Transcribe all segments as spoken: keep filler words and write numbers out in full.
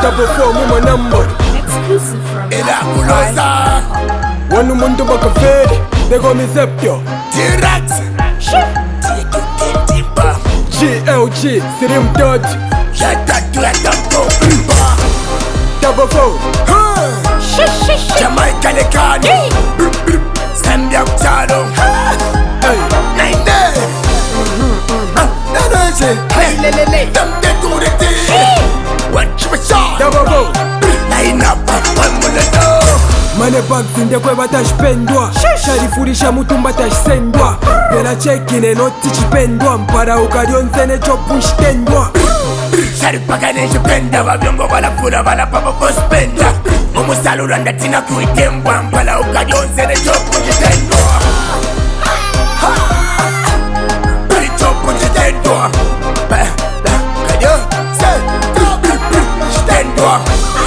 Double four muma number. Exclusive from Elakulosa. Wanu mundu bakaferi. They call me Zepio. T-Rex. Timba. G L G, Sirim Dodge. Yata tueta mkopimba. Double four. Jamaica lekani. Zambia kutalo. Hey. Nainde. Nanaje. Hey, le, le, le. Damde kurete. Wachibasha. Double four. Line up. Wamulado. Mane bags ndekwe batashipendwa sharifurisha mutumba tashisendwa bela chekine noti chipendwa mpara ukaryonzene chopu nshitendwa Sharipakane nshipenda Wavyongo walafura walapapa kuspenda Umusalura ndatina kuitembwa mpala ukaryonzene chopu nshitendwa Bili chopu nshitendwa Kadyo se nshitendwa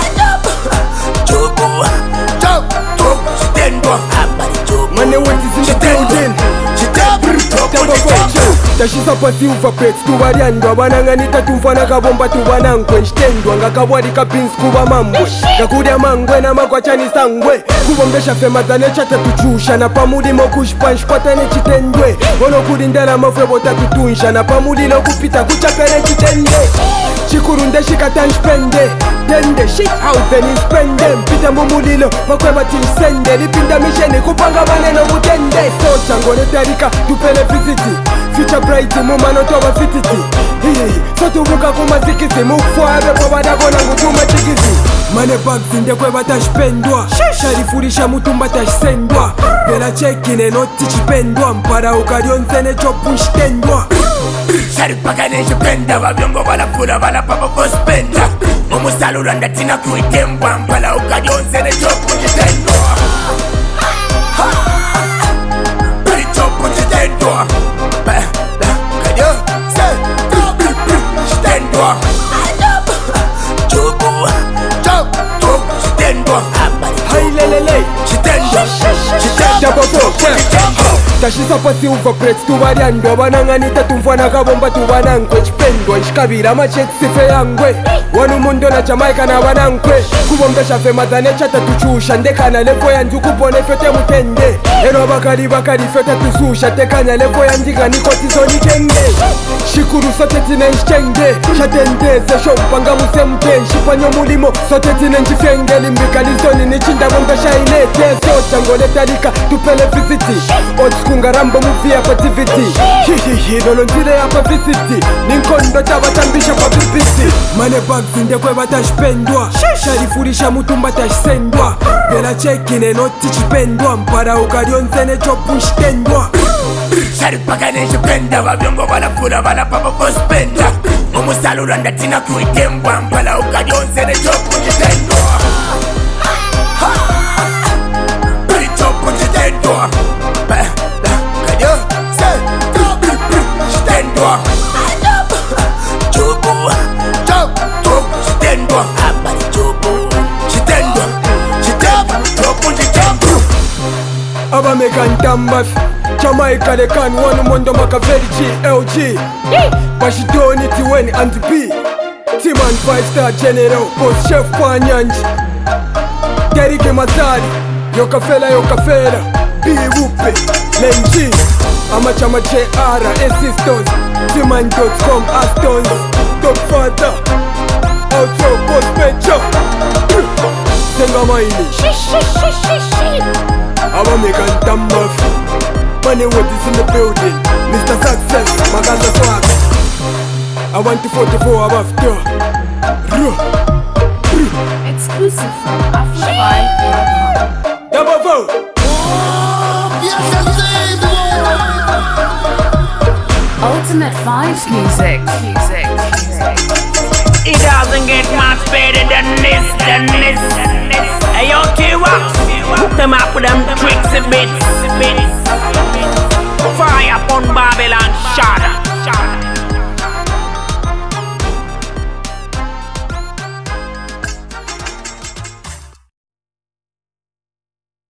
Chopu Chopu nshitendwa Mane what is in the building Double four tashisa pasi uva breaks tuvaryandwa vananganita tumfana kavomba tuvanankwe nshitendwa ngakavwari kapins kuva mambwe ngakurya mangwe namakwachanisa ngwe kuvombesha femadzane chatatuchusha napamulimo kushpanshpatane chitendwe vonokurindana mafwevo tatutunsha napamulilo kupita kuchapere chitende chikuru ndeshikatanshpende tende shit house nispende mpita mumulilo vakweva tinsende lipinda misheni kupanga vaneno kutende socha ngonetarika tupele visiti future bright mumanotova fititi hihihi sotuvuka kumazikisi mukufwaave kwavadakona ngutuma chikizi mane bags ndekweva tashipendwa sharifurisha mutumba tashisendwa bela chekine noti chipendwa mpara ukaryonzene chopu nshitendwa Sharipakane nshipenda Wavyongo walafura walapapa kuspenda Umusalura ndatina kuitembwa mpala ukaryonzene chopu nshitendwa Bili chopu nshitendwa Kadyo se nshitendwa Chopu Chopu nshitendwa hailelele Nshitendwa Double four, tashisa pasi uva breaks tuvaryandwa vananganita tumfana kavomba tuvanankwe chipendwa nshikavira machekisife yangwe wanu mundo na Jamaica na vanankwe kuvombesha femadzane chatatuchusha ndekana levo yanjukupone fete mutende eno vakari vakari fete tususha tekanya levo yandikanikotisonitenge shikuru sote tine nshitenge shatendeze shompanga musemute nshipanyo mulimo sote tine nshifenge limbikalizoni nichindavombesha inete socha ngoletalika tupele visiti otskunga rambo muvia pa T V T hihihi nolonzile yapa visiti ninkondo tavatambisha pa B B C mane bags ndekwe vatashipendwa sharifurisha mutumba tashisendwa bela chekine noti chipendwa mpara ukaryonzene chopu nshitendwa Sharipakane nshipenda Wavyongo walafura walapapa kuspenda Umusalura ndatina kuitembwa mpala ukaryonzene chopu nshitendwa Bili chopu nshitendwa Kadyo se nshitendwa Chopu Chopu nshitendwa Nshitendwa Nshitendwa Chopu nshitendwa abameka ntambas Jamaica lekan wanu mondo makaveri G L G bashidoni tiweni and B Timan five star general boss chef panyanji Derike Mazari yokafela yokafela B Wupe Lenji amachama J R Assistance Timan dot com Astons Top Father Outro Boss Pecho Senga Maili abameka ntambas Money what is in the building Mister Success Magaza Swag I want to forty-four above door Exclusive from Africa. Double four Ultimate Vibes Music. Music. It doesn't get much better than this, than this. Hey yo, T-Wax, hook them up with them tricks and bits. Fire